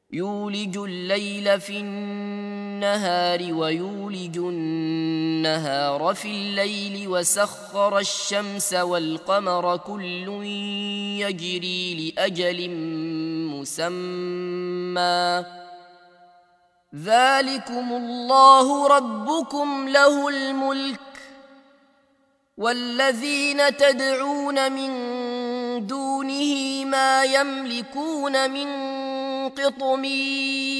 يولج الليل في النهار ويولج النهار في الليل وسخر الشمس والقمر كل يجري لأجل مسمى ذلكم الله ربكم له الملك والذين تدعون من دونه ما يملكون من قطمير